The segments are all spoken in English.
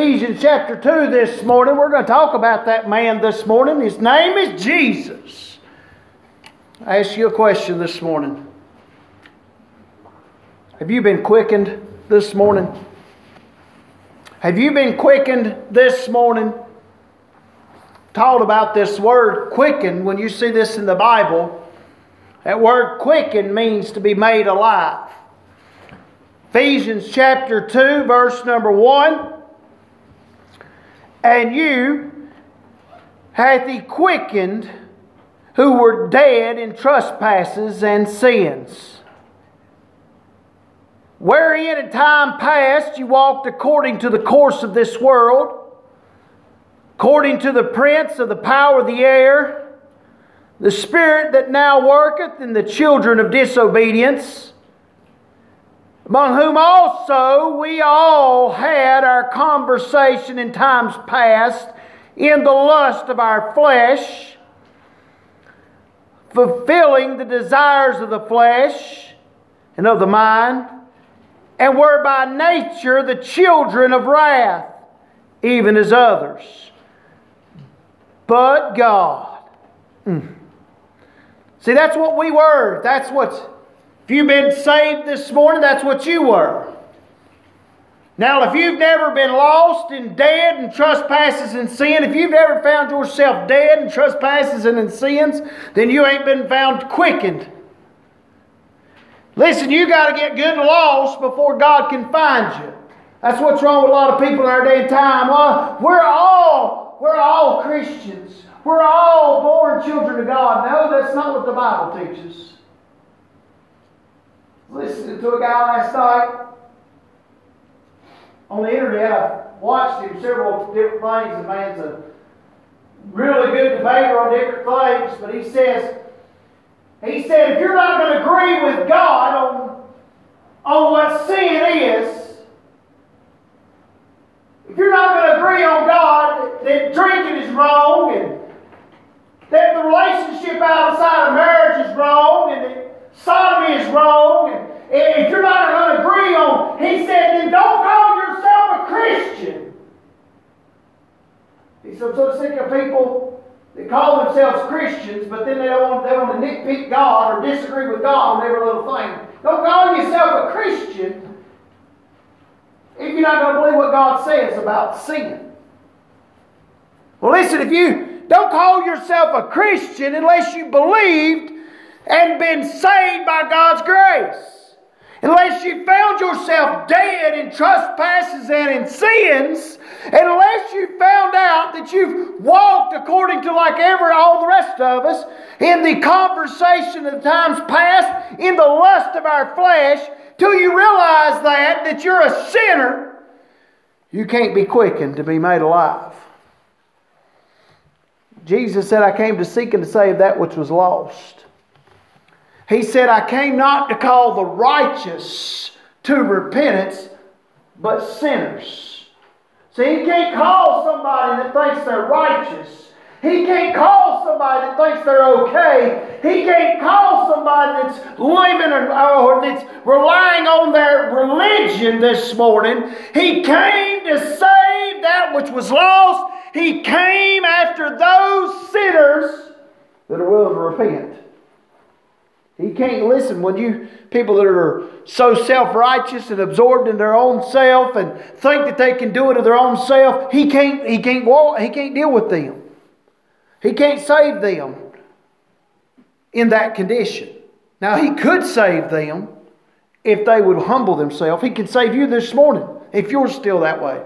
Ephesians chapter 2 this morning. We're going to talk about that man this morning. His name is Jesus. I ask you a question this morning. Have you been quickened this morning? Have you been quickened this morning? Taught about this word quicken. When you see this in the Bible, that word quicken means to be made alive. Ephesians chapter 2 verse number 1. And you hath He quickened who were dead in trespasses and sins, wherein in time past you walked according to the course of this world, according to the prince of the power of the air, the spirit that now worketh in the children of disobedience, among whom also we all had our conversation in times past in the lust of our flesh, fulfilling the desires of the flesh and of the mind, and were by nature the children of wrath, even as others. But God. See, that's what we were. That's what... If you've been saved this morning, that's what you were. Now, if you've never been lost and dead in trespasses and sin, if you've never found yourself dead in trespasses and in sins, then you ain't been found quickened. Listen, you got to get good and lost before God can find you. That's what's wrong with a lot of people in our day and time. We're all Christians. We're all born children of God. No, that's not what the Bible teaches. Listening to a guy last night on the internet. I watched him several different things. The man's a really good debater on different things. But he said, if you're not going to agree with God on what sin is, if you're not going to agree on God that drinking is wrong and that the relationship outside of marriage is wrong and that sodomy is wrong, and if you're not going to agree on, he said, then don't call yourself a Christian. He said, I'm so sick of people that call themselves Christians, but then they want to nitpick God or disagree with God on every little thing. Don't call yourself a Christian if you're not going to believe what God says about sin. Well, listen, if you don't call yourself a Christian unless you believed and been saved by God's grace, unless you found yourself dead in trespasses and in sins, unless you found out that you've walked according to like all the rest of us in the conversation of the times past, in the lust of our flesh, till you realize that you're a sinner, you can't be quickened to be made alive. Jesus said, I came to seek and to save that which was lost. He said, I came not to call the righteous to repentance, but sinners. See, He can't call somebody that thinks they're righteous. He can't call somebody that thinks they're okay. He can't call somebody that's living or that's relying on their religion this morning. He came to save that which was lost. He came after those sinners that are willing to repent. He can't listen when you people that are so self-righteous and absorbed in their own self and think that they can do it of their own self. He can't deal with them. He can't save them in that condition. Now, He could save them if they would humble themselves. He can save you this morning if you're still that way.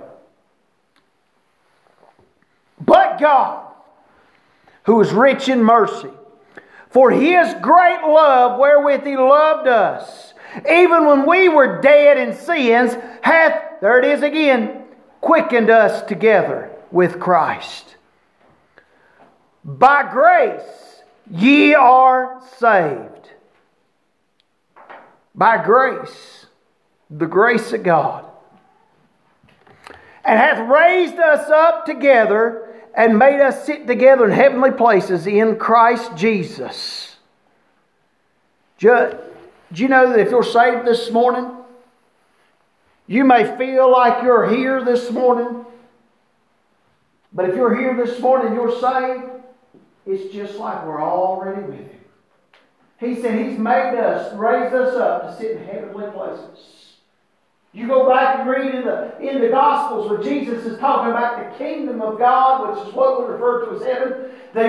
But God, who is rich in mercy, for His great love wherewith He loved us, even when we were dead in sins, hath, there it is again, quickened us together with Christ. By grace ye are saved. By grace, the grace of God. And hath raised us up together and made us sit together in heavenly places in Christ Jesus. Do you know that if you're saved this morning, you may feel like you're here this morning, But if you're here this morning and you're saved, it's just like we're already with Him. He said He's made us, raised us up to sit in heavenly places. You go back and read in the Gospels where Jesus is talking about the kingdom of God, which is what we refer to as heaven.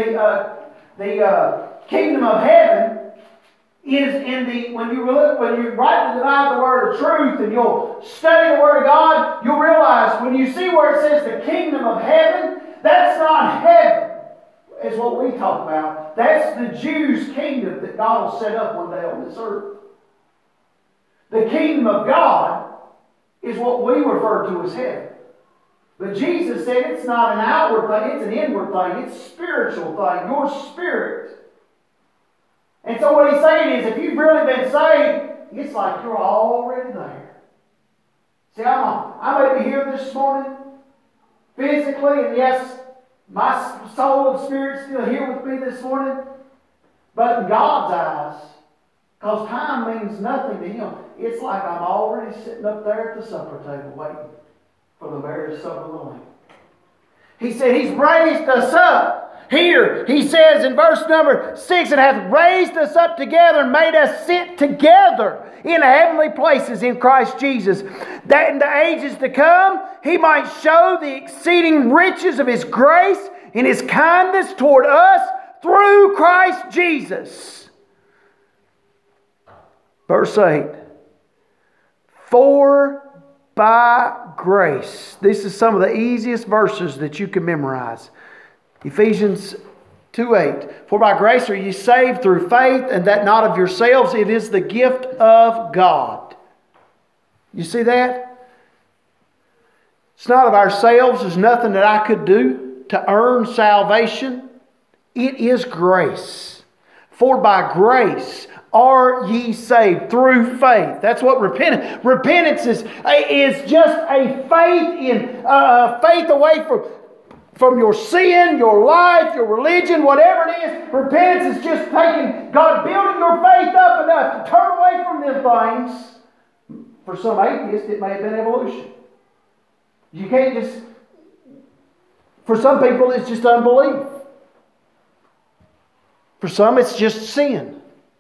The kingdom of heaven is in the, when you rightly divide the word of truth and you'll study the word of God, you'll realize when you see where it says the kingdom of heaven, that's not heaven, is what we talk about. That's the Jews' kingdom that God will set up one day on this earth. The kingdom of God is what we refer to as heaven. But Jesus said it's not an outward thing, it's an inward thing. It's a spiritual thing, your spirit. And so what He's saying is, if you've really been saved, it's like you're already there. See, I may be here this morning, physically, and yes, my soul and spirit still here with me this morning. But in God's eyes, because time means nothing to Him, it's like I'm already sitting up there at the supper table waiting for the marriage supper of the Lamb. He said He's raised us up. Here, He says in verse number 6, and hath raised us up together and made us sit together in heavenly places in Christ Jesus, that in the ages to come He might show the exceeding riches of His grace in His kindness toward us through Christ Jesus. Verse 8. For by grace. This is some of the easiest verses that you can memorize. Ephesians 2:8. For by grace are ye saved through faith, and that not of yourselves, it is the gift of God. You see that? It's not of ourselves. There's nothing that I could do to earn salvation. It is grace. For by grace are ye saved through faith. That's what repentance is just a faith in faith away from your sin, your life, your religion, whatever it is. Repentance is just taking God, building your faith up enough to turn away from them things. For some atheists, it may have been evolution. You can't just. For some people, it's just unbelief. For some, it's just sin.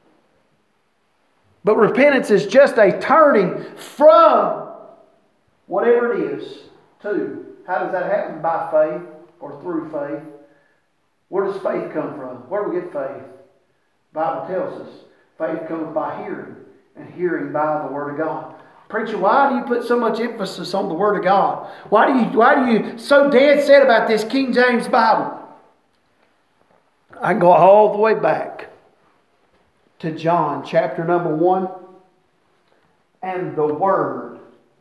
But repentance is just a turning from whatever it is to. How does that happen? By faith or through faith. Where does faith come from? Where do we get faith? The Bible tells us faith comes by hearing, and hearing by the Word of God. Preacher, why do you put so much emphasis on the Word of God? Why do you so dead set about this King James Bible? I can go all the way back to John chapter number 1. And the Word,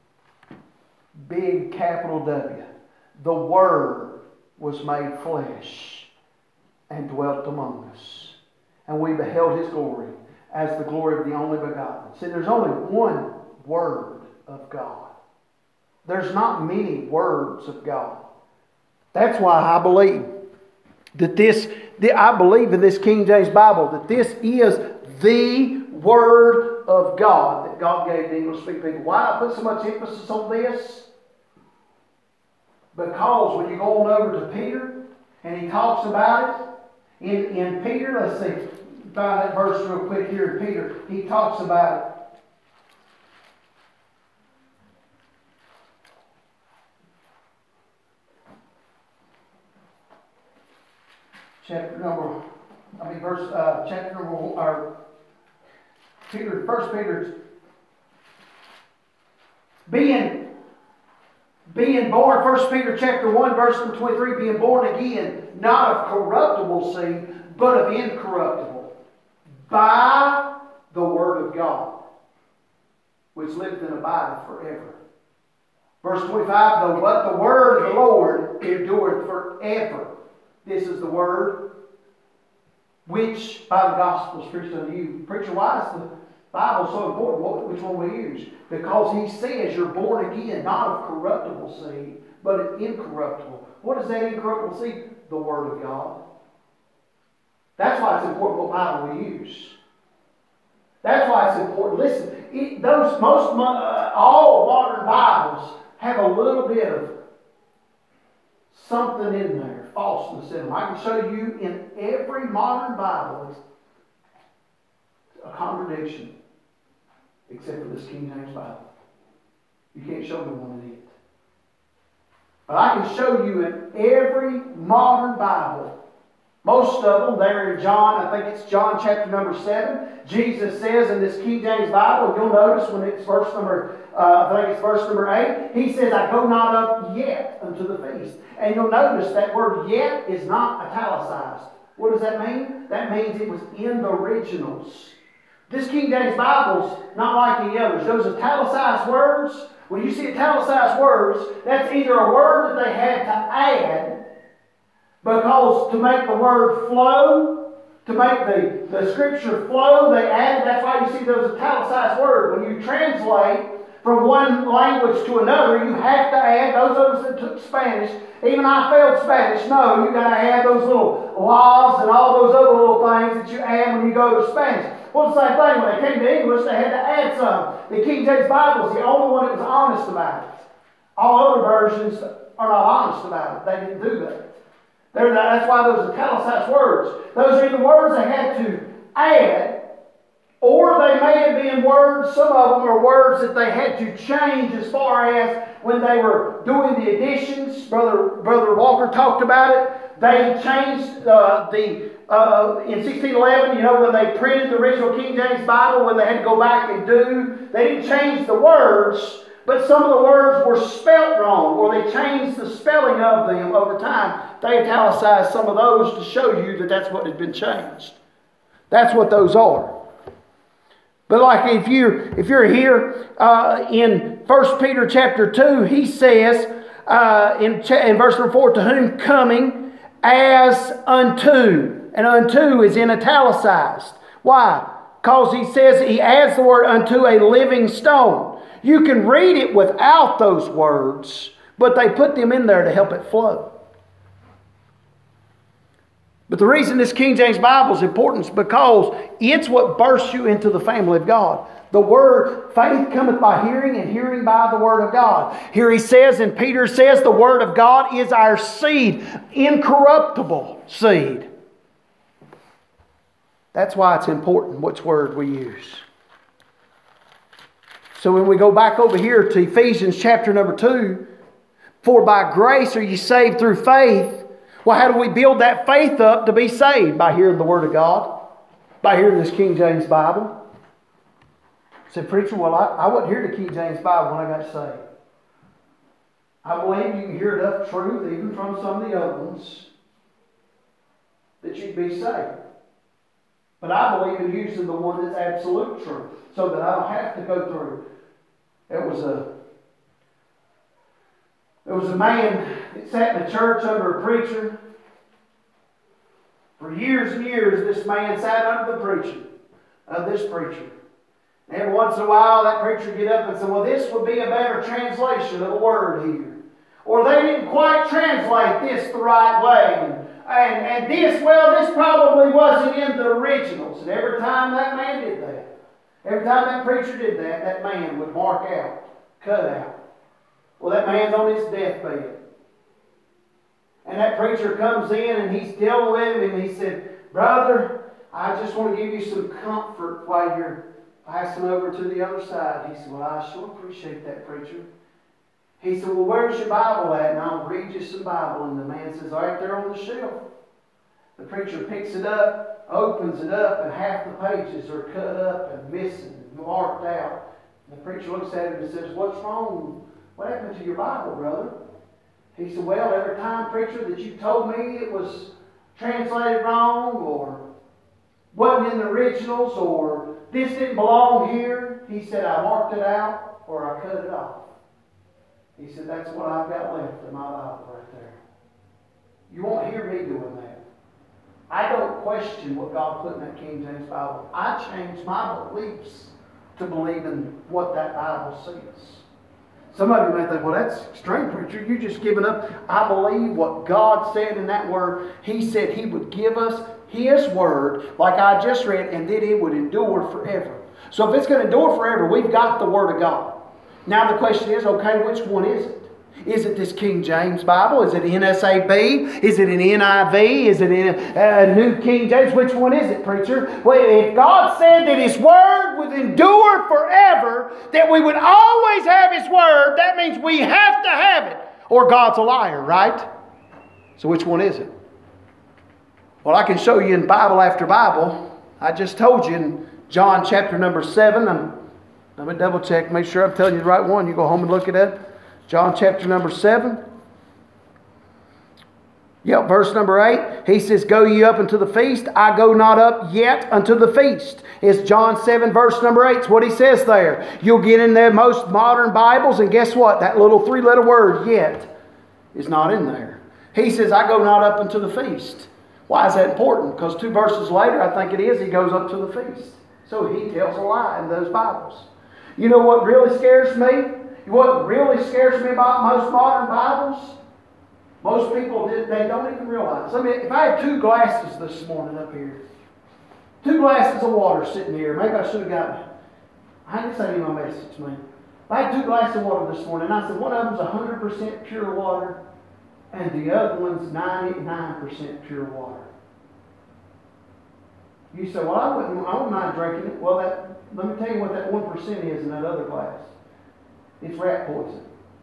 big capital W, the Word was made flesh and dwelt among us. And we beheld His glory as the glory of the only begotten. See, there's only one Word of God. There's not many words of God. That's why I believe that I believe in this King James Bible, that this is the Word of God that God gave to English-speaking people. Why do I put so much emphasis on this? Because when you go on over to Peter, and he talks about it, in Peter, let's see, find that verse real quick here in Peter, he talks about it. Chapter number 1 Peter, being born, 1 Peter chapter 1, verse 23, being born again, not of corruptible seed, but of incorruptible, by the Word of God, which liveth and abideth forever. Verse 25, but the Word of the Lord endureth forever. This is the Word which by the gospel is preached unto you. Preacher, why is the Bible so important? Which one we use? Because he says you're born again, not of corruptible seed, but of incorruptible. What is that incorruptible seed? The Word of God. That's why it's important what Bible we use. That's why it's important. Listen, all modern Bibles have a little bit of something in there, falseness in them. I can show you in every modern Bible a contradiction, except for this King James Bible. You can't show me one in it. But I can show you in every modern Bible, most of them, there in John, I think it's John chapter number 7, Jesus says in this King James Bible, and you'll notice when it's verse number, I think it's verse number 8, He says, I go not up yet unto the feast. And you'll notice that word yet is not italicized. What does that mean? That means it was in the originals. This King James Bible's not like any others. Those italicized words, when you see italicized words, that's either a word that they had to add, because to make the word flow, to make the scripture flow, they added. That's why you see those italicized words. When you translate from one language to another, you have to add. Those of us that took Spanish, even I failed Spanish, no, you got to add those little laws and all those other little things that you add when you go to Spanish. Well, the same thing. When they came to English, they had to add some. The King James Bible is the only one that was honest about it. All other versions are not honest about it. They didn't do that. That's why those italicized words. Those are either words they had to add, or they may have been words, some of them are words that they had to change as far as when they were doing the additions. Brother Walker talked about it. They changed in 1611, when they printed the original King James Bible, when they had to go back and they didn't change the words, but some of the words were spelt wrong, or they changed the spelling of them over time. They italicized some of those to show you that that's what had been changed. That's what those are. But like if you're here in 1 Peter chapter 2, he says in verse number 4, to whom coming as unto. And unto is in italicized. Why? Because he says, he adds the word unto a living stone. You can read it without those words, but they put them in there to help it flow. But the reason this King James Bible is important is because it's what bursts you into the family of God. The word, faith cometh by hearing, and hearing by the word of God. Here he says, and Peter says, the word of God is our seed, incorruptible seed. That's why it's important which word we use. So when we go back over here to Ephesians chapter number 2, for by grace are you saved through faith. Well, how do we build that faith up to be saved? By hearing the Word of God. By hearing this King James Bible. I said, preacher, well, I wasn't hear the King James Bible when I got saved. I believe you can hear enough truth, even from some of the other ones, that you'd be saved. But I believe in using the one that's absolute truth, so that I don't have to go through. There was a man that sat in a church under a preacher. For years and years, this man sat under the preacher of this preacher. And every once in a while, that preacher would get up and say, well, this would be a better translation of a word here. Or they didn't quite translate this the right way. And this probably wasn't in the originals. And every time that man did that, every time that preacher did that, that man would mark out, cut out. Well, that man's on his deathbed. And that preacher comes in and he's dealing with him, and he said, brother, I just want to give you some comfort while you're passing over to the other side. He said, well, I sure appreciate that, preacher. He said, well, where's your Bible at? And I'll read you some Bible. And the man says, right there on the shelf. The preacher picks it up, opens it up, and half the pages are cut up and missing and marked out. And the preacher looks at him and says, what's wrong? What happened to your Bible, brother? He said, well, every time, preacher, that you told me it was translated wrong, or wasn't in the originals, or this didn't belong here, he said, I marked it out or I cut it off. He said, that's what I've got left in my Bible right there. You won't hear me doing that. I don't question what God put in that King James Bible. I changed my beliefs to believe in what that Bible says. Some of you may think, well, that's extreme, preacher. You're just giving up. I believe what God said in that word. He said He would give us His word, like I just read, and that it would endure forever. So if it's going to endure forever, we've got the Word of God. Now the question is, okay, which one is it? Is it this King James Bible? Is it NSAB? Is it an NIV? Is it a New King James? Which one is it, preacher? Well, if God said that His Word would endure forever, that we would always have His Word, that means we have to have it, or God's a liar, right? So which one is it? Well, I can show you in Bible after Bible. I just told you in John chapter number 7. Let me double check, make sure I'm telling you the right one. You go home and look at it. John chapter number 7. Yep, verse number 8. He says, "Go ye up unto the feast. I go not up yet unto the feast." It's John 7 verse number 8. It's what he says there. You'll get in there most modern Bibles, and guess what? That little 3-letter word, "yet," is not in there. He says, "I go not up unto the feast." Why is that important? Because 2 verses later, I think it is, he goes up to the feast. So he tells a lie in those Bibles. You know what really scares me? What really scares me about most modern Bibles? Most people, they don't even realize. I mean, if I had 2 glasses this morning up here, 2 glasses of water sitting here, maybe I should have gotten, I didn't say my message, man. If I had 2 glasses of water this morning, and I said one of them's 100% pure water, and the other one's 99% pure water. You say, well, I wouldn't mind drinking it. Well, let me tell you what that 1% is in that other glass. It's rat poison.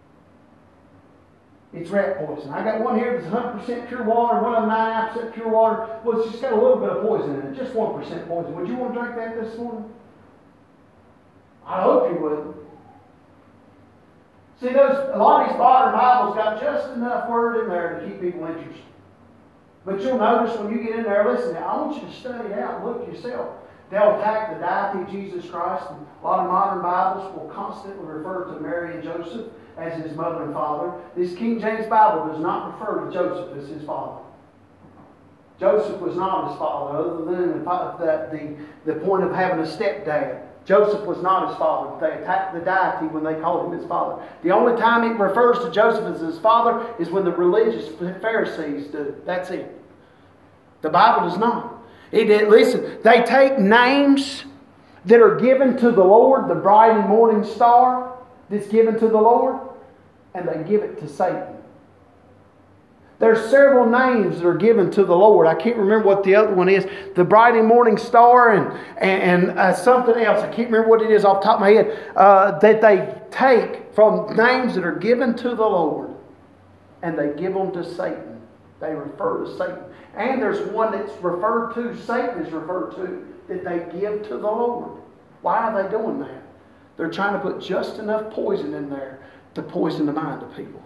It's rat poison. I got one here that's 100% pure water, one of them 99% pure water. Well, it's just got a little bit of poison in it, just 1% poison. Would you want to drink that this morning? I hope you would. See, a lot of these modern Bibles got just enough word in there to keep people interested. But you'll notice when you get in there, listen, I want you to study it out and look yourself. They'll attack the deity of Jesus Christ. And a lot of modern Bibles will constantly refer to Mary and Joseph as his mother and father. This King James Bible does not refer to Joseph as his father. Joseph was not his father, other than the point of having a stepdad. Joseph was not his father. They attacked the deity when they called him his father. The only time it refers to Joseph as his father is when the religious Pharisees do. That's it. The Bible does not. Listen, they take names that are given to the Lord, the bright and morning star that's given to the Lord, and they give it to Satan. There's several names that are given to the Lord. I can't remember what the other one is. The bright and morning star and something else. I can't remember what it is off the top of my head. That they take from names that are given to the Lord and they give them to Satan. They refer to Satan. And there's one that's referred to, Satan is referred to, that they give to the Lord. Why are they doing that? They're trying to put just enough poison in there to poison the mind of people.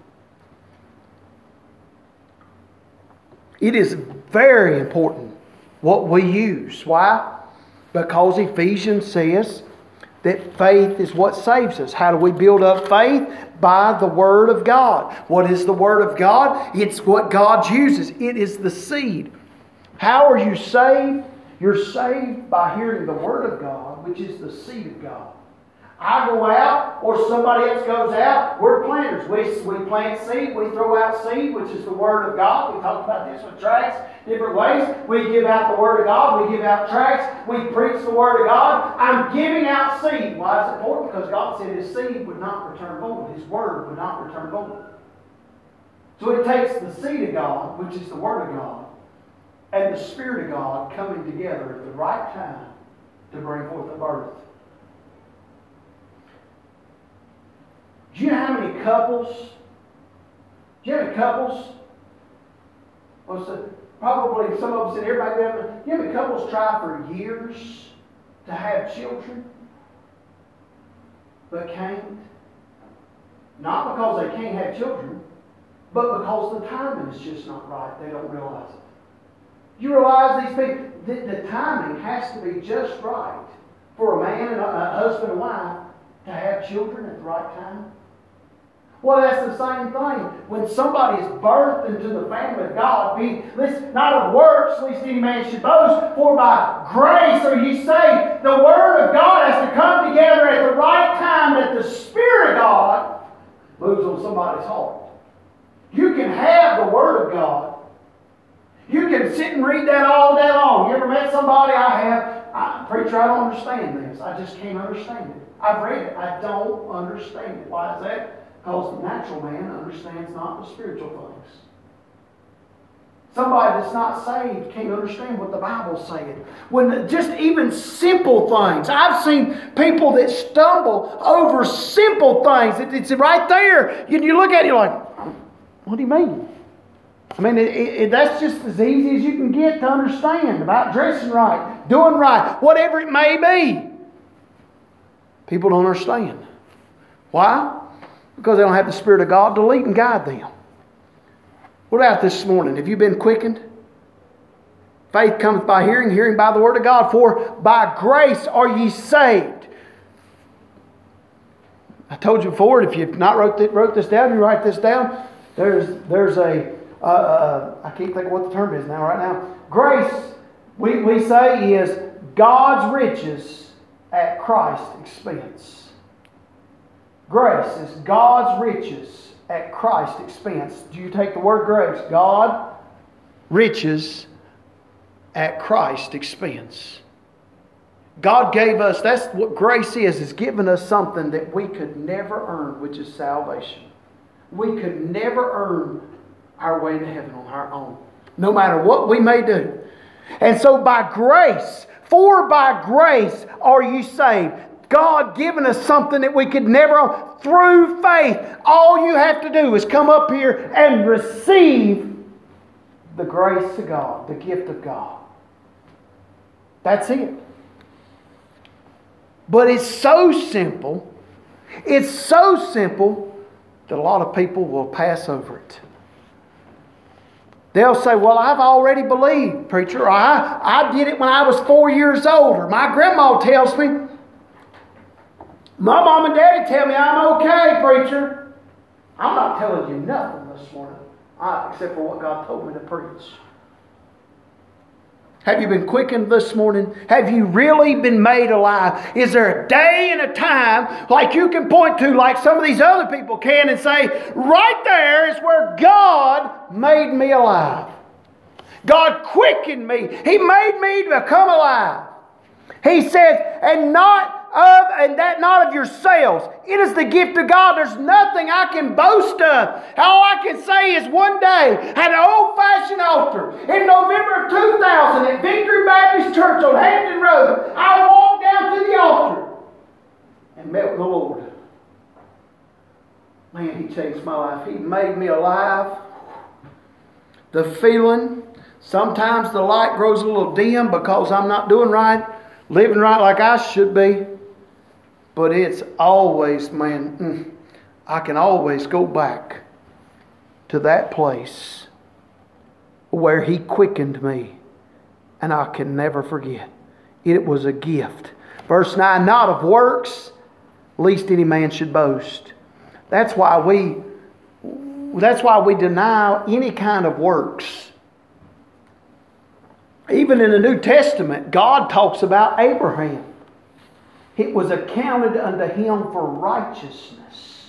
It is very important what we use. Why? Because Ephesians says that faith is what saves us. How do we build up faith? By the Word of God. What is the Word of God? It's what God uses. It is the seed. How are you saved? You're saved by hearing the Word of God, which is the seed of God. I go out or somebody else goes out, we're planters. We plant seed, we throw out seed, which is the Word of God. We talked about this with tracts, different ways. We give out the Word of God, we give out tracts, we preach the Word of God. I'm giving out seed. Why is it important? Because God said His seed would not return void. His Word would not return void. So it takes the seed of God, which is the Word of God, and the Spirit of God coming together at the right time to bring forth a birth. Do you know how many couples? Do you have any couples? Probably some of us in here, maybe. Do you have any couples try for years to have children, but can't? Not because they can't have children, but because the timing is just not right. They don't realize it. You realize these people, the timing has to be just right for a man and a husband and wife to have children at the right time. Well, that's the same thing. When somebody is birthed into the family of God, listen, not of works, lest any man should boast, for by grace are ye saved. The Word of God has to come together at the right time that the Spirit of God moves on somebody's heart. You can have the Word of God. You can sit and read that all day long. You ever met somebody? I have. Preacher, I don't understand this. I just can't understand it. I've read it. I don't understand it. Why is that? Because the natural man understands not the spiritual things. Somebody that's not saved can't understand what the Bible's saying. When just even simple things. I've seen people that stumble over simple things. It's right there. You look at it, you're like, what do you mean? I mean, that's just as easy as you can get to understand about dressing right, doing right, whatever it may be. People don't understand. Why? Because they don't have the Spirit of God to lead and guide them. What about this morning? Have you been quickened? Faith cometh by hearing, hearing by the Word of God. For by grace are ye saved. I told you before, if you've not wrote this down, you write this down. There's a, I can't think of what the term is now, right now. Grace, we say, is God's riches at Christ's expense. Grace is God's riches at Christ's expense. Do you take the word grace? God, riches at Christ's expense. God gave us, that's what grace is giving us something that we could never earn, which is salvation. We could never earn our way to heaven on our own, no matter what we may do. And so by grace, for by grace are you saved. God giving us something that we could never own through faith. All you have to do is come up here and receive the grace of God, the gift of God. That's it. But it's so simple. It's so simple that a lot of people will pass over it. They'll say, well, I've already believed, preacher. Or I did it when I was 4 years old. Or my grandma tells me, my mom and daddy tell me I'm okay, preacher. I'm not telling you nothing this morning, except for what God told me to preach. Have you been quickened this morning? Have you really been made alive? Is there a day and a time like you can point to, like some of these other people can, and say, right there is where God made me alive. God quickened me. He made me to become alive. He says, and not of yourselves. It is the gift of God. There's nothing I can boast of. All I can say is one day, at an old-fashioned altar, in November of 2000, at Victory Baptist Church on Hampton Road, I walked down to the altar and met with the Lord. Man, He changed my life. He made me alive. The feeling, sometimes the light grows a little dim because I'm not doing right, living right like I should be. But it's always, man, I can always go back to that place where He quickened me. And I can never forget. It was a gift. Verse 9, not of works, lest any man should boast. That's why we deny any kind of works. Even in the New Testament, God talks about Abraham. It was accounted unto him for righteousness.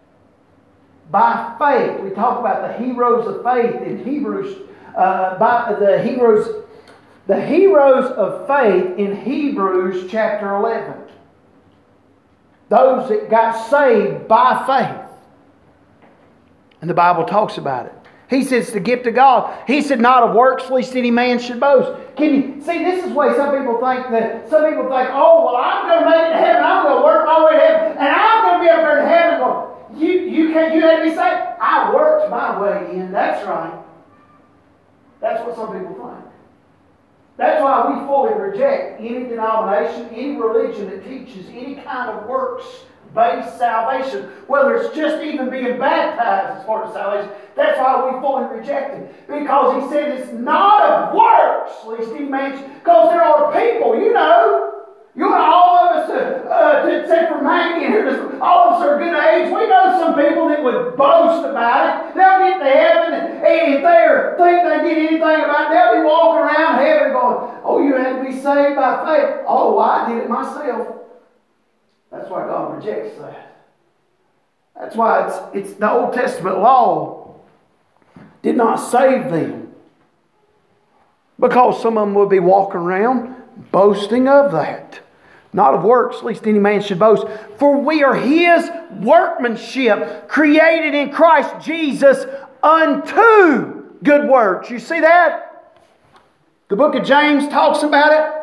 By faith, we talk about the heroes of faith in Hebrews. The heroes of faith in Hebrews chapter 11. Those that got saved by faith. And the Bible talks about it. He says it's the gift of God. He said not of works, lest any man should boast. Can you see, this is the way some people think, oh, well, I'm going to make it to heaven. I'm going to work my way to heaven. And I'm going to be up there in heaven going, you had me say, I worked my way in. That's right. That's what some people think. That's why we fully reject any denomination, any religion that teaches any kind of works-based salvation, whether it's just even being baptized as part of salvation. That's why we fully reject it. Because He said it's not of works, lest any man should. Because there are people, all of us, except for Maggie and her, all of us are good age. We know some people that would boast about it. They'll get to heaven, and if they think they did anything about it, they'll be walking around heaven going, oh, you had to be saved by faith. Oh, I did it myself. That's why God rejects that. That's why it's the Old Testament law did not save them. Because some of them would be walking around boasting of that. not of works, lest any man should boast. For we are His workmanship, created in Christ Jesus unto good works. You see that? The book of James talks about it.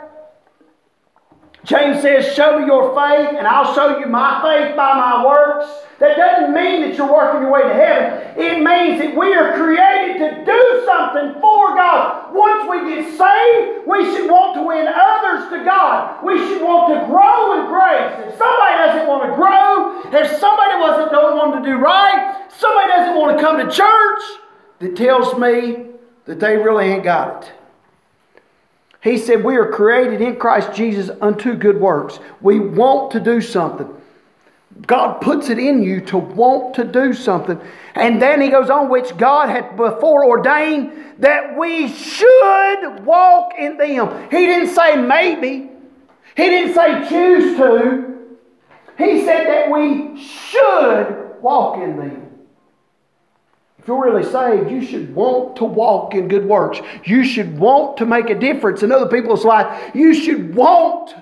James says, show me your faith and I'll show you my faith by my works. That doesn't mean that you're working your way to heaven. It means that we are created to do something for God. Once we get saved, we should want to win others to God. We should want to grow in grace. If somebody doesn't want to grow, if somebody don't want to do right, somebody doesn't want to come to church, that tells me that they really ain't got it. He said we are created in Christ Jesus unto good works. We want to do something. God puts it in you to want to do something. And then he goes on, which God had before ordained that we should walk in them. He didn't say maybe. He didn't say choose to. He said that we should walk in them. If you're really saved, you should want to walk in good works. You should want to make a difference in other people's life. You should want.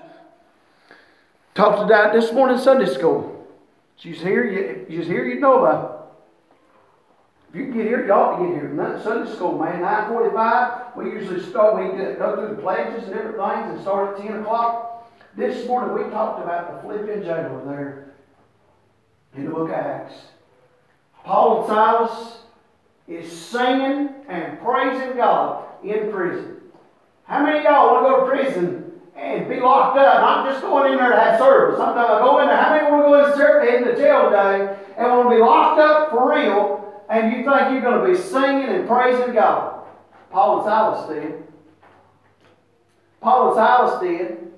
Talked to that this morning in Sunday school. She's here, you know about it. If you can get here, you ought to get here. Sunday school, man, 9:45. We usually start, we go through the pledges and different things and start at 10 o'clock. This morning we talked about the Philippian jailer there in the book of Acts. Paul and Silas is singing and praising God in prison. How many of y'all want to go to prison and be locked up? Not just going in there to have service. Sometimes I go in there. How many want to go in the jail today and want to be locked up for real, and you think you're going to be singing and praising God? Paul and Silas did. Paul and Silas did.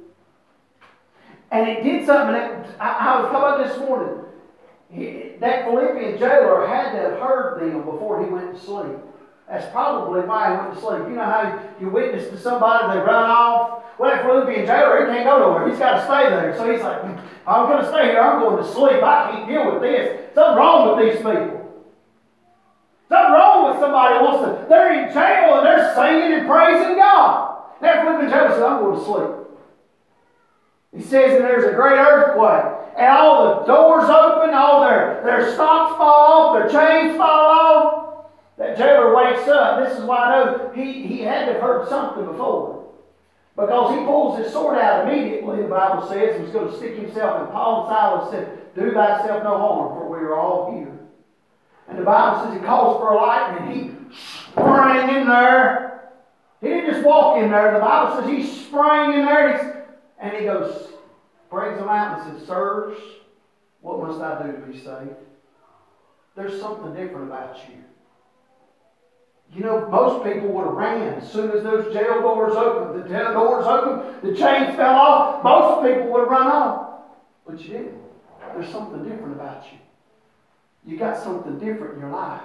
And it did something that I was talking about this morning. That Philippian jailer had to have heard them before he went to sleep. That's probably why he went to sleep. You know how you witness to somebody, they run off? Well, that Philippian jailer, he can't go nowhere. He's got to stay there. So he's like, I'm going to stay here. I'm going to sleep. I can't deal with this. Something wrong with these people. Something wrong with somebody who wants to. They're in jail and they're singing and praising God. That Philippian jailer said, I'm going to sleep. He says that there's a great earthquake. And all the doors open, all their stocks fall off, their chains fall off. That jailer wakes up. This is why I know he had to have heard something before. Because he pulls his sword out immediately, the Bible says, and he's going to stick himself. And Paul and Silas said, do thyself no harm, for we are all here. And the Bible says he calls for a light, and he sprang in there. He didn't just walk in there. The Bible says he sprang in there, and he goes, brings them out and says, sirs, what must I do to be saved? There's something different about you. You know, most people would have ran as soon as those jail doors opened, the jail doors opened, the chains fell off. Most people would have run off. But you didn't. There's something different about you. You got something different in your life.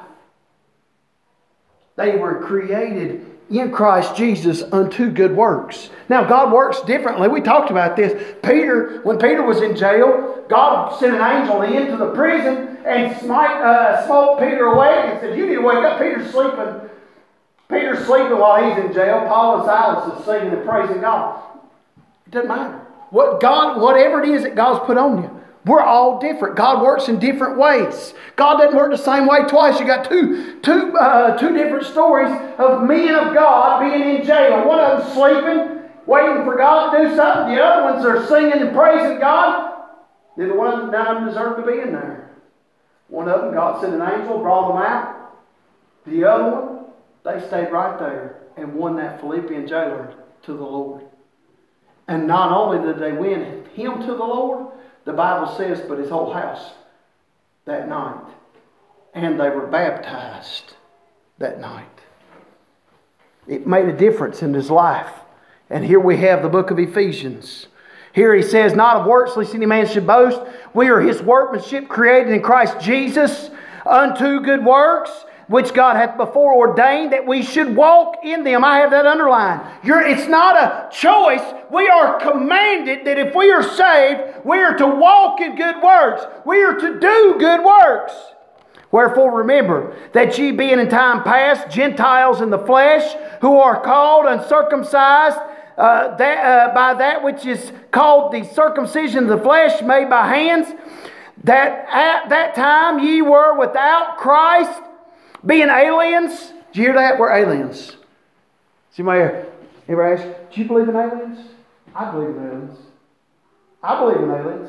They were created in Christ Jesus unto good works. Now, God works differently. We talked about this. When Peter was in jail, God sent an angel into the prison and smote Peter awake and said, you need to wake up. Peter's sleeping. Peter's sleeping while he's in jail. Paul and Silas is singing and praising God. It doesn't matter. Whatever it is that God's put on you. We're all different. God works in different ways. God doesn't work the same way twice. You got two different stories of men of God being in jail. One of them sleeping, waiting for God to do something. The other ones are singing and praising God. Neither one of them deserved to be in there. One of them, God sent an angel, brought them out. The other one, they stayed right there and won that Philippian jailer to the Lord. And not only did they win him to the Lord, the Bible says, but his whole house that night. And they were baptized that night. It made a difference in his life. And here we have the book of Ephesians. Here he says, not of works, lest any man should boast. We are his workmanship, created in Christ Jesus unto good works, which God hath before ordained that we should walk in them. I have that underlined. It's not a choice. We are commanded that if we are saved, we are to walk in good works. We are to do good works. Wherefore remember that ye being in time past Gentiles in the flesh, who are called uncircumcised, by that which is called the circumcision of the flesh made by hands, that at that time ye were without Christ, being aliens. Did you hear that? We're aliens. Somebody ever ask, do you believe in aliens? I believe in aliens. I believe in aliens.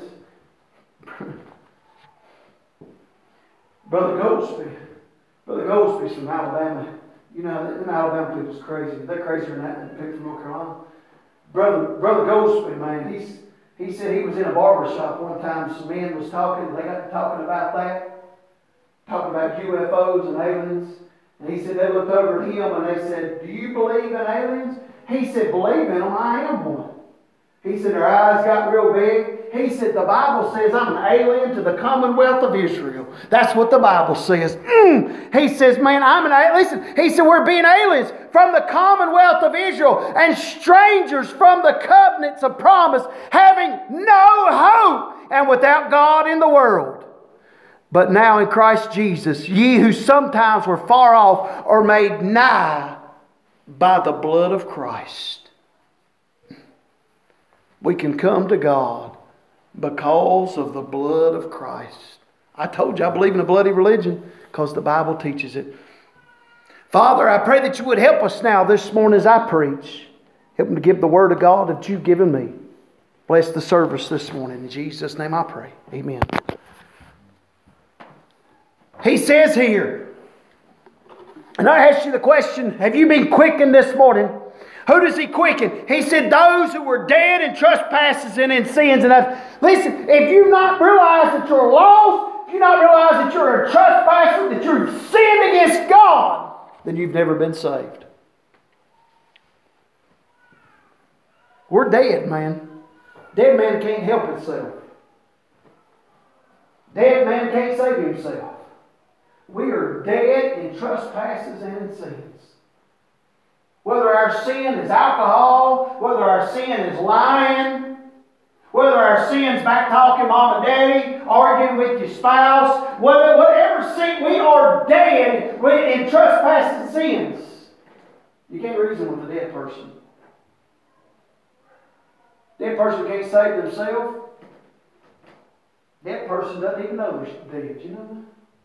Brother Goldsby's from Alabama. You know, them Alabama people's crazy. They're crazier than that than people from North Carolina. Brother Goldsby, man, he said he was in a barber shop one time. Some men was talking. They got to talking about that, talking about UFOs and aliens. And he said they looked over at him and they said, "Do you believe in aliens?" He said, "Believe in them. I am one." He said their eyes got real big. He said, "The Bible says I'm an alien to the Commonwealth of Israel." That's what the Bible says. He says, "Man, I'm an alien." Listen, he said, "We're being aliens from the Commonwealth of Israel and strangers from the covenants of promise, having no hope and without God in the world. But now in Christ Jesus, ye who sometimes were far off are made nigh by the blood of Christ." We can come to God because of the blood of Christ. I told you I believe in a bloody religion because the Bible teaches it. Father, I pray that you would help us now this morning as I preach. Help me to give the word of God that you've given me. Bless the service this morning. In Jesus' name I pray. Amen. He says here, and I ask you the question, have you been quickened this morning? Who does he quicken? He said those who were dead in trespasses and in sins. And listen, if you've not realized that you're lost, if you've not realized that you're a trespasser, that you've sinned against God, then you've never been saved. We're dead, man. Dead man can't help himself. Dead man can't save himself. We are dead in trespasses and in sins. Whether our sin is alcohol, whether our sin is lying, whether our sin is back-talking mom and daddy, arguing with your spouse, whatever sin, we are dead in trespasses and sins. You can't reason with a dead person. Dead person can't save themselves. Dead person doesn't even know they're dead. You know that?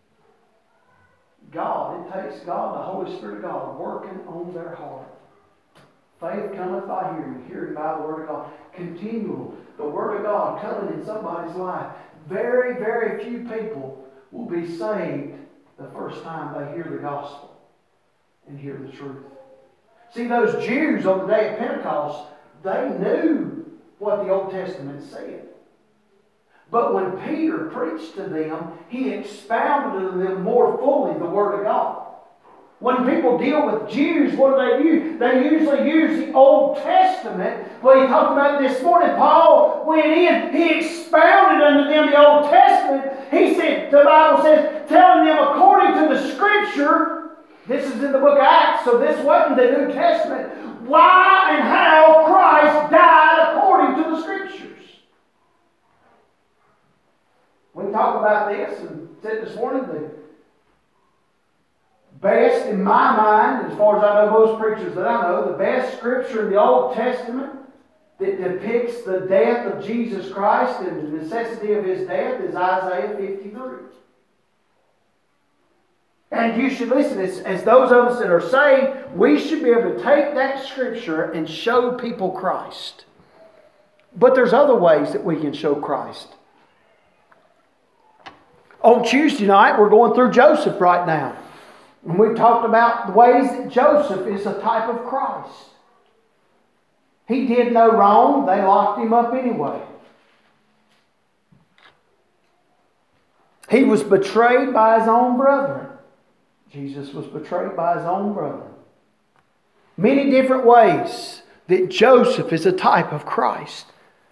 God, it takes God, the Holy Spirit of God, working on their heart. Faith cometh by hearing, hearing by the Word of God. Continual, the Word of God coming in somebody's life. Very, very few people will be saved the first time they hear the gospel and hear the truth. See, those Jews on the day of Pentecost, they knew what the Old Testament said. But when Peter preached to them, he expounded to them more fully the Word of God. When people deal with Jews, what do? They usually use the Old Testament. Well, he talked about it this morning. Paul went in, he expounded unto them the Old Testament. He said, the Bible says, telling them according to the Scripture, this is in the book of Acts, so this wasn't the New Testament, why and how Christ died according to the Scriptures. We can talk about this and said this morning, the best in my mind, as far as I know most preachers that I know, the best scripture in the Old Testament that depicts the death of Jesus Christ and the necessity of His death is Isaiah 53. And you should listen, as those of us that are saved, we should be able to take that scripture and show people Christ. But there's other ways that we can show Christ. On Tuesday night, we're going through Joseph right now. And we've talked about the ways that Joseph is a type of Christ. He did no wrong. They locked him up anyway. He was betrayed by his own brethren. Jesus was betrayed by his own brethren. Many different ways that Joseph is a type of Christ.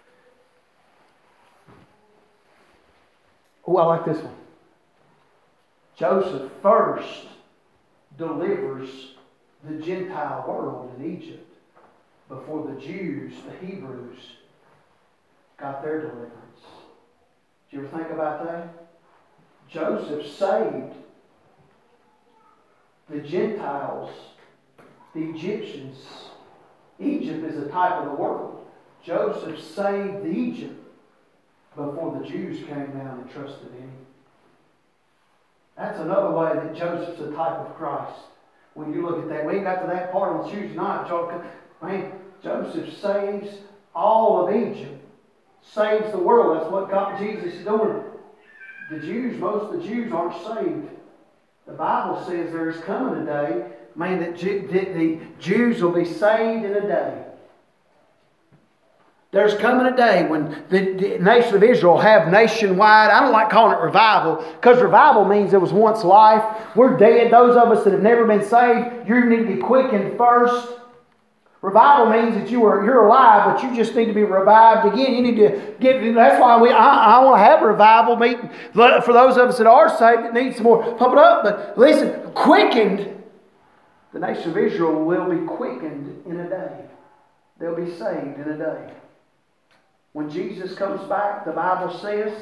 Oh, I like this one. Joseph first delivers the Gentile world in Egypt before the Jews, the Hebrews, got their deliverance. Did you ever think about that? Joseph saved the Gentiles, the Egyptians, Egypt is a type of the world. Joseph saved Egypt before the Jews came down and trusted in him. That's another way that Joseph's a type of Christ. When you look at that, we ain't got to that part on Tuesday night. Man, Joseph saves all of Egypt. Saves the world. That's what God, Jesus is doing. Most of the Jews aren't saved. The Bible says there is coming a day, man, that the Jews will be saved in a day. There's coming a day when the nation of Israel will have nationwide, I don't like calling it revival, because revival means there was once life. We're dead. Those of us that have never been saved, you need to be quickened first. Revival means that you're alive, but you just need to be revived again. You need to that's why I want to have a revival meeting for those of us that are saved that need some more pump it up. But listen, quickened, the nation of Israel will be quickened in a day. They'll be saved in a day. When Jesus comes back, the Bible says,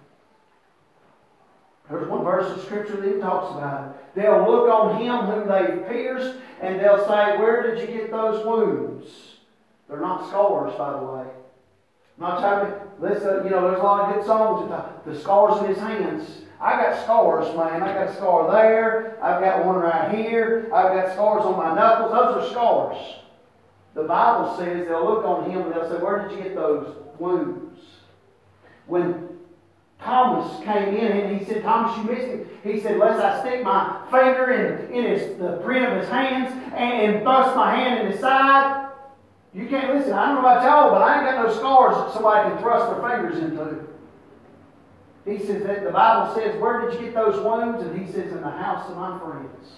there's one verse of Scripture that talks about it. They'll look on him whom they've pierced, and they'll say, where did you get those wounds? They're not scars, by the way. I'm not trying to, listen, there's a lot of good songs about the scars in his hands. I got scars, man. I got a scar there. I've got one right here. I've got scars on my knuckles. Those are scars. The Bible says they'll look on him and they'll say, where did you get those wounds? When Thomas came in and he said, Thomas, you missed me. He said, unless I stick my finger in the print of his hands and thrust my hand in his side, you can't listen. I don't know about y'all, but I ain't got no scars that somebody can thrust their fingers into. He says that the Bible says, where did you get those wounds? And he says, in the house of my friends.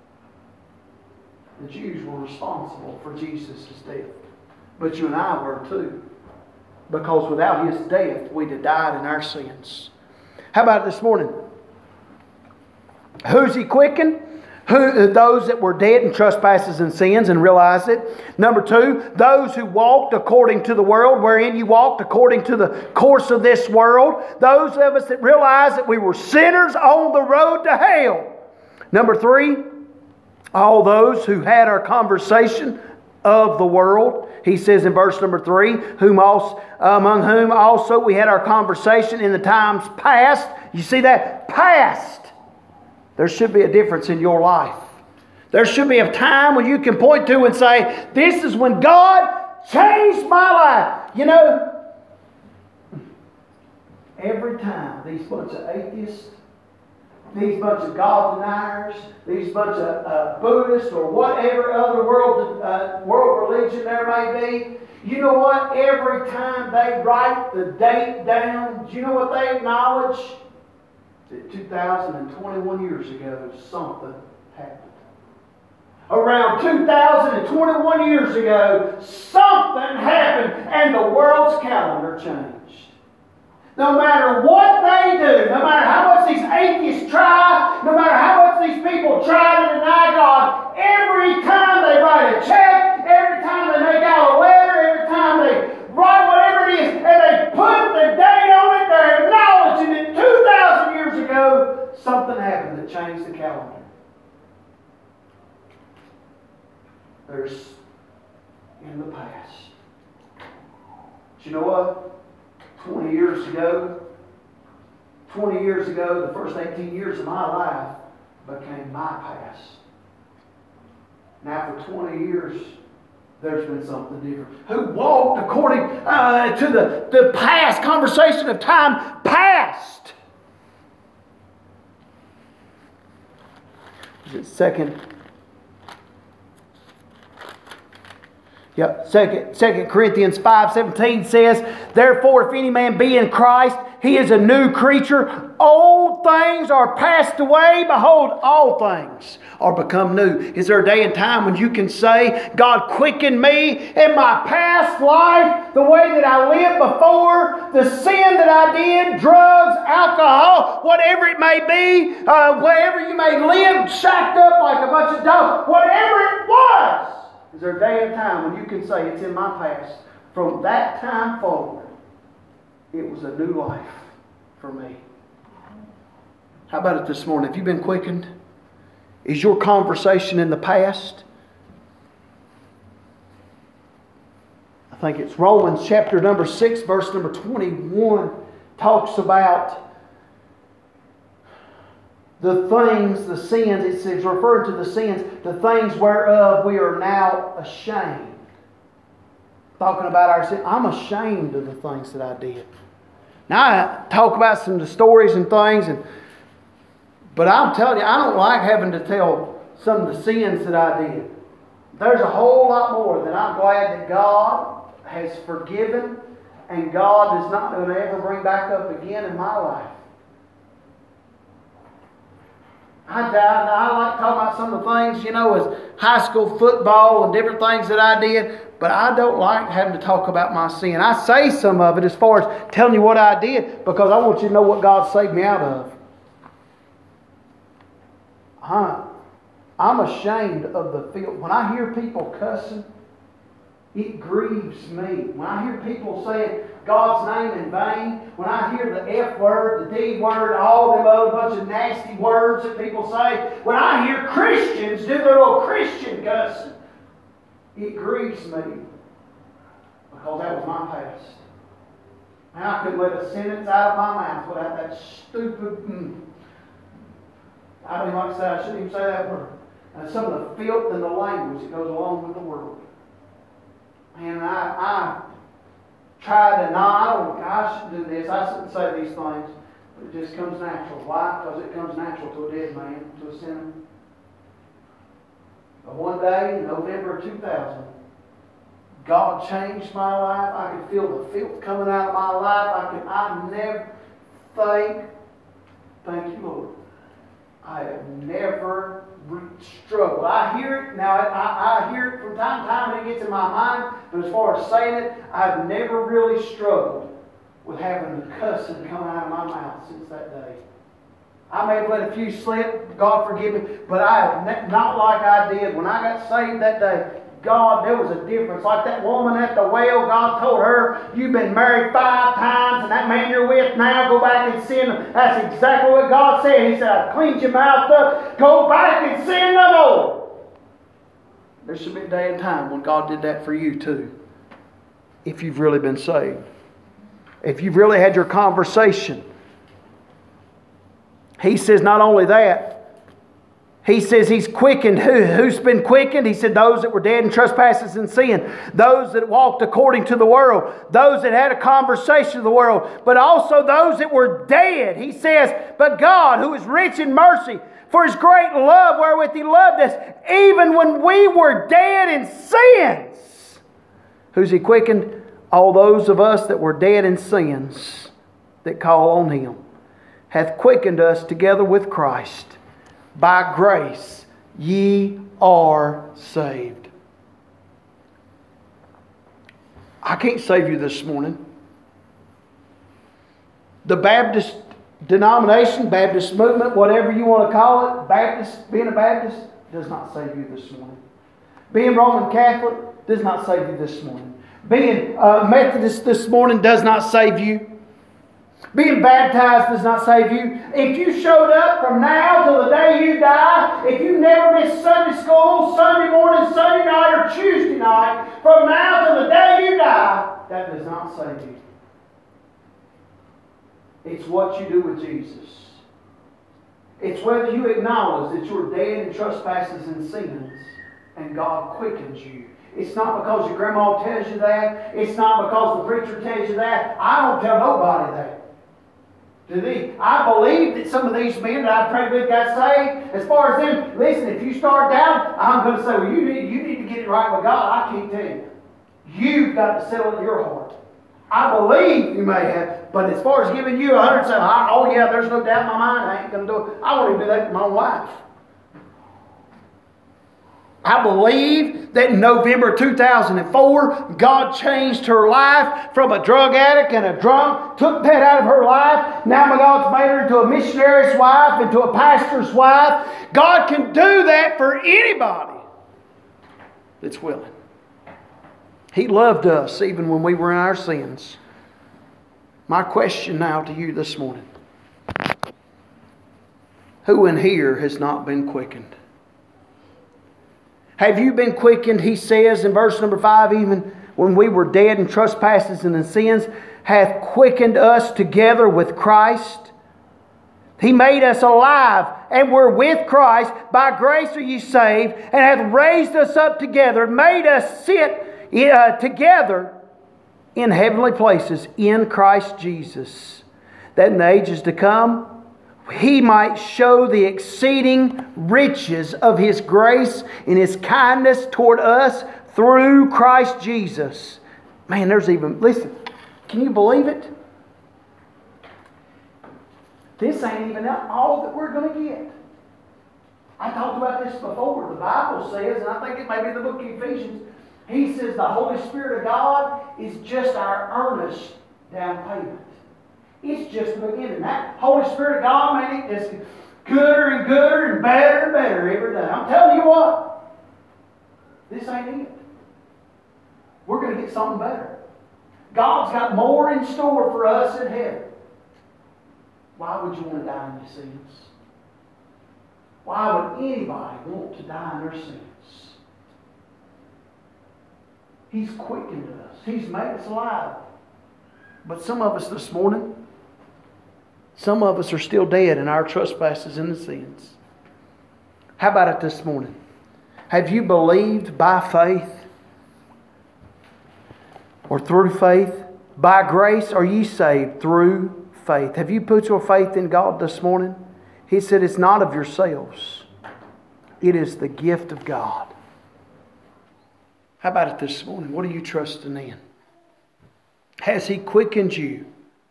The Jews were responsible for Jesus' death. But you and I were too. Because without his death, we'd have died in our sins. How about this morning? Who's he quickened? Those that were dead in trespasses and sins and realized it. Number two, those who walked according to the world, wherein you walked according to the course of this world. Those of us that realized that we were sinners on the road to hell. Number three, all those who had our conversation of the world. He says in verse number 3, among whom also we had our conversation in the times past. You see that? Past. There should be a difference in your life. There should be a time when you can point to and say, this is when God changed my life. Every time these bunch of atheists, these bunch of God deniers, these bunch of Buddhists or whatever other world religion there may be, you know what? Every time they write the date down, do you know what they acknowledge? That 2021 years ago, something happened. Around 2021 years ago, something happened and the world's calendar changed. No matter what they do, no matter how much these atheists try, no matter how much these people try to deny God, every time they write a check, every time they make out a letter, every time they write whatever it is, and they put the date on it, they're acknowledging that 2,000 years ago, something happened that changed the calendar. There's in the past. But you know what? 20 years ago, the first 18 years of my life became my past. Now for 20 years, there's been something different. Who walked according to the past, conversation of time past. Is it second? Yeah, 2 Corinthians 5:17 says, therefore, if any man be in Christ, he is a new creature. Old things are passed away. Behold, all things are become new. Is there a day and time when you can say, God quickened me in my past life, the way that I lived before, the sin that I did, drugs, alcohol, whatever it may be, wherever you may live, shacked up like a bunch of dogs, whatever it was. Is there a day and time when you can say it's in my past? From that time forward, it was a new life for me. How about it this morning? Have you been quickened? Is your conversation in the past? think it's Romans chapter number 6, verse number 21, talks about the things, the sins. It says, referring to the sins, the things whereof we are now ashamed. Talking about our sin. I'm ashamed of the things that I did. Now I talk about some of the stories and things, but I'm telling you, I don't like having to tell some of the sins that I did. There's a whole lot more that I'm glad that God has forgiven and God is not going to ever bring back up again in my life. I like talking about some of the things, as high school football and different things that I did, but I don't like having to talk about my sin. I say some of it as far as telling you what I did because I want you to know what God saved me out of. I'm ashamed of the filth. When I hear people cussing, it grieves me. When I hear people saying God's name in vain, when I hear the F word, the D word, all them other bunch of nasty words that people say, when I hear Christians do their little Christian cussing, it grieves me because that was my past. And I couldn't let a sentence out of my mouth without that stupid, I mean, like I said, I shouldn't even say that word. And some of the filth and the language that goes along with the world. And I tried to I shouldn't do this, I shouldn't say these things, but it just comes natural. Why? Because it comes natural to a dead man, to a sinner. But one day, in November of 2000, God changed my life. I could feel the filth coming out of my life. I never thank you, Lord. I have never struggled. I hear it now. I hear it from time to time, and it gets in my mind. But as far as saying it, I've never really struggled with having the cussing come out of my mouth since that day. I may have let a few slip. God forgive me, but I have not like I did when I got saved that day. God, there was a difference. Like that woman at the well, God told her, you've been married 5 times, and that man you're with now, go back and sin. That's exactly what God said. He said, I cleaned your mouth up. Go back and sin no more. There should be a day and time when God did that for you too. If you've really been saved. If you've really had your conversation. He says not only that, He says He's quickened. Who's been quickened? He said those that were dead in trespasses and sin. Those that walked according to the world. Those that had a conversation of the world. But also those that were dead. He says, but God, who is rich in mercy, for His great love wherewith He loved us, even when we were dead in sins. Who's He quickened? All those of us that were dead in sins that call on Him. Hath quickened us together with Christ. By grace ye are saved. I can't save you this morning. The Baptist denomination, Baptist movement, whatever you want to call it, being a Baptist does not save you this morning. Being Roman Catholic does not save you this morning. Being Methodist this morning does not save you. Being baptized does not save you. If you showed up from now till the day you die, if you never missed Sunday school, Sunday morning, Sunday night, or Tuesday night, from now till the day you die, that does not save you. It's what you do with Jesus. It's whether you acknowledge that you're dead in trespasses and sins, and God quickens you. It's not because your grandma tells you that. It's not because the preacher tells you that. I don't tell nobody that. I believe that some of these men that I prayed with got saved. As far as them, listen, if you start down, I'm going to say, well, you need to get it right with God. I can't tell you. You've got to settle in your heart. I believe you may have, but as far as giving you 100, saying, oh yeah, there's no doubt in my mind, I ain't going to do it. I won't even do that to my wife. I believe that in November 2004, God changed her life from a drug addict and a drunk, took that out of her life. Now my God's made her into a missionary's wife, into a pastor's wife. God can do that for anybody that's willing. He loved us even when we were in our sins. My question now to you this morning. Who in here has not been quickened? Have you been quickened, he says in verse number 5, even when we were dead in trespasses and in sins, hath quickened us together with Christ. He made us alive, and we're with Christ. By grace are ye saved, and hath raised us up together, made us sit together in heavenly places in Christ Jesus, that in the ages to come He might show the exceeding riches of His grace and His kindness toward us through Christ Jesus. Man, listen, can you believe it? This ain't even all that we're going to get. I talked about this before. The Bible says, and I think it may be the book of Ephesians, he says the Holy Spirit of God is just our earnest down payment. It's just the beginning. That Holy Spirit of God, man, it is gooder and gooder and better every day. I'm telling you what, this ain't it. We're going to get something better. God's got more in store for us in heaven. Why would you want to die in your sins? Why would anybody want to die in their sins? He's quickened us. He's made us alive. But some of us this morning, some of us are still dead in our trespasses and the sins. How about it this morning? Have you believed by faith or through faith? By grace are ye saved through faith. Have you put your faith in God this morning? He said it's not of yourselves. It is the gift of God. How about it this morning? What are you trusting in? Has He quickened you?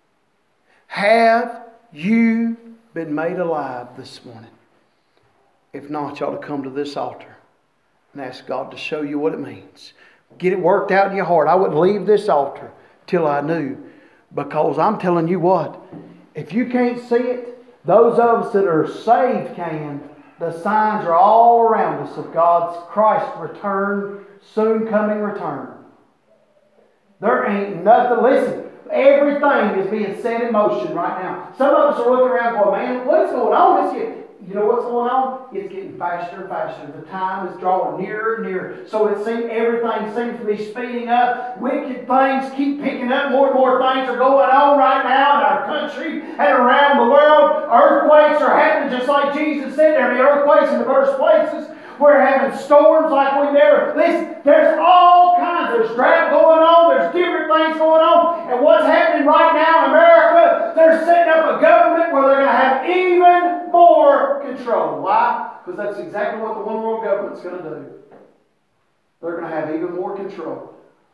Have you been made alive this morning? If not, you ought to come to this altar and ask God to show you what it means. Get it worked out in your heart. I wouldn't leave this altar till I knew. Because I'm telling you what, if you can't see it, those of us that are saved can. The signs are all around us of God's Christ return, soon coming return. There ain't nothing. Listen, everything is being set in motion right now. Some of us are looking around going, man, what's going on? You know what's going on? It's getting faster and faster. The time is drawing nearer and nearer. So everything seems to be speeding up. Wicked things keep picking up. More and more things are going on right now in our country and around the world. Earthquakes are happening just like Jesus said. There'll be earthquakes in diverse places. We're having storms like we never. Listen, there's all kinds. There's drought going on. There's different things going on. And what's happening right now in America, they're setting up a government where they're going to have even more control. Why? Because that's exactly what the one world government's going to do. They're going to have even more control.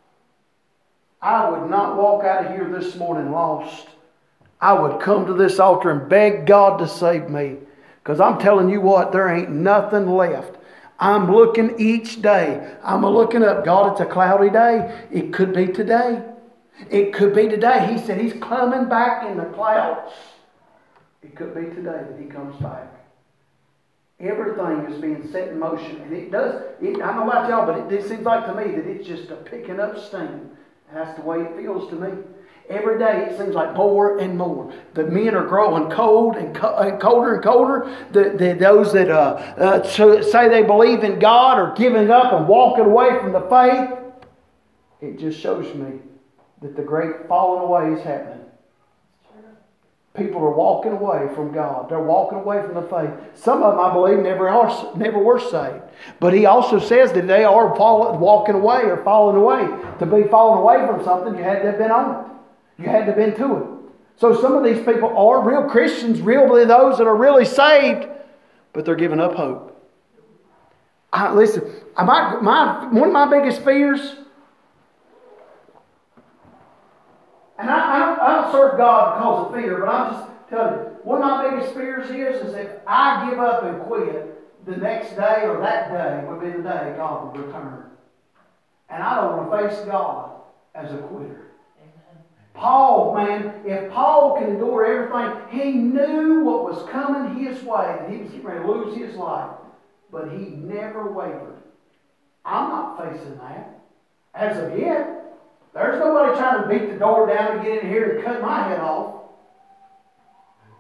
I would not walk out of here this morning lost. I would come to this altar and beg God to save me. Because I'm telling you what, there ain't nothing left. I'm looking each day. I'm looking up. God, it's a cloudy day. It could be today. It could be today. He said He's coming back in the clouds. It could be today that He comes back. Everything is being set in motion. And it does. I don't know about y'all, but it seems like to me that it's just a picking up steam. And that's the way it feels to me. Every day it seems like more and more. The men are growing cold and colder and colder. Those that say they believe in God are giving up and walking away from the faith. It just shows me that the great falling away is happening. People are walking away from God. They're walking away from the faith. Some of them, I believe, never were saved. But He also says that they are walking away or falling away. To be falling away from something, you had to have been on it. You had to have been to it. So some of these people are real Christians, really those that are really saved, but they're giving up hope. Listen, one of my biggest fears, and I don't serve God because of fear, but I'm just telling you, one of my biggest fears is if I give up and quit, the next day or that day will be the day God will return. And I don't want to face God as a quitter. Paul, man, if Paul can endure everything, he knew what was coming his way, that he was getting ready to lose his life. But he never wavered. I'm not facing that. As of yet, there's nobody trying to beat the door down to get in here and cut my head off.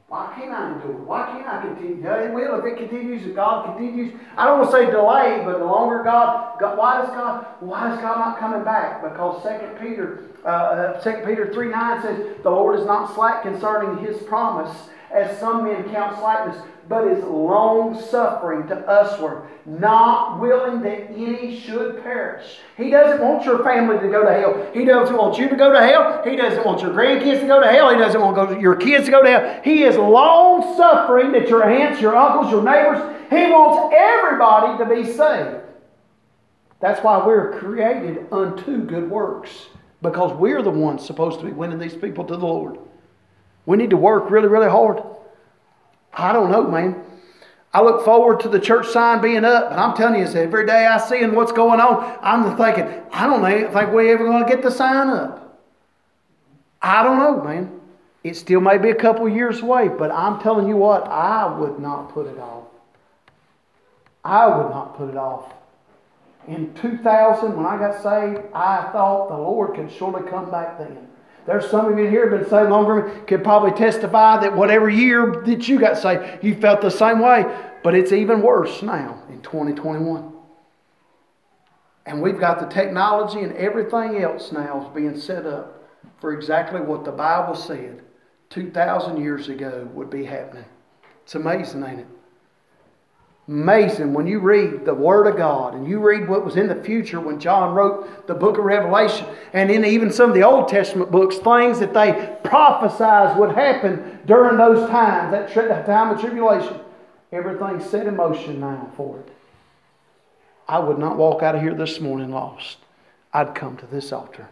Why can't I endure? Why can't I continue? Yeah, it will if it continues, if God continues. I don't want to say delay, but the longer why is God not coming back? Because 2 Peter 3:9 says, the Lord is not slack concerning His promise, as some men count slackness, but is long-suffering to usward, not willing that any should perish. He doesn't want your family to go to hell. He doesn't want you to go to hell. He doesn't want your grandkids to go to hell. He doesn't want your kids to go to hell. He is long-suffering that your aunts, your uncles, your neighbors, He wants everybody to be saved. That's why we're created unto good works, because we're the ones supposed to be winning these people to the Lord. We need to work really, really hard. I don't know, man. I look forward to the church sign being up, and I'm telling you, every day I see what's going on, I'm thinking, I don't think we're ever going to get the sign up. I don't know, man. It still may be a couple years away, but I'm telling you what, I would not put it off. I would not put it off. In 2000, when I got saved, I thought the Lord could surely come back then. There's some of you here who have been saved longer, could probably testify that whatever year that you got saved, you felt the same way. But it's even worse now in 2021. And we've got the technology and everything else now is being set up for exactly what the Bible said 2,000 years ago would be happening. It's amazing, ain't it? Amazing when you read the Word of God and you read what was in the future when John wrote the book of Revelation, and in even some of the Old Testament books, things that they prophesied would happen during those times, that time of tribulation. Everything's set in motion now for it. I would not walk out of here this morning lost. I'd come to this altar.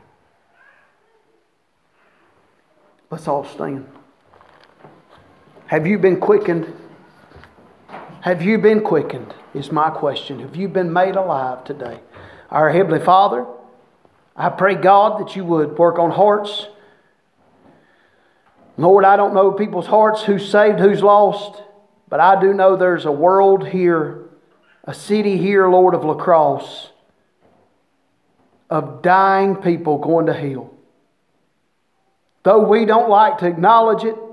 Let's all stand. Have you been quickened? Have you been quickened, is my question. Have you been made alive today? Our Heavenly Father, I pray, God, that you would work on hearts. Lord, I don't know people's hearts, who's saved, who's lost, but I do know there's a world here, a city here, Lord, of La Crosse, of dying people going to hell. Though we don't like to acknowledge it,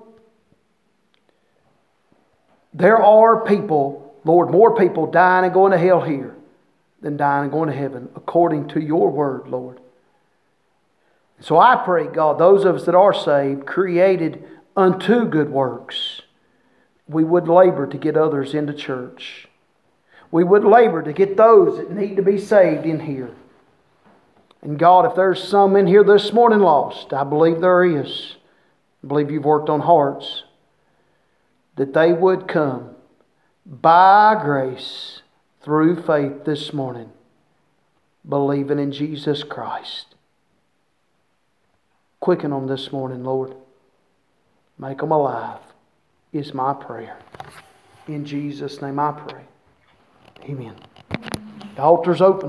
there are people, Lord, more people dying and going to hell here than dying and going to heaven, according to your word, Lord. So I pray, God, those of us that are saved, created unto good works, we would labor to get others into church. We would labor to get those that need to be saved in here. And God, if there's some in here this morning lost, I believe there is. I believe you've worked on hearts, that they would come by grace through faith this morning, believing in Jesus Christ. Quicken them this morning, Lord. Make them alive, is my prayer. In Jesus' name I pray. Amen. The altar's open.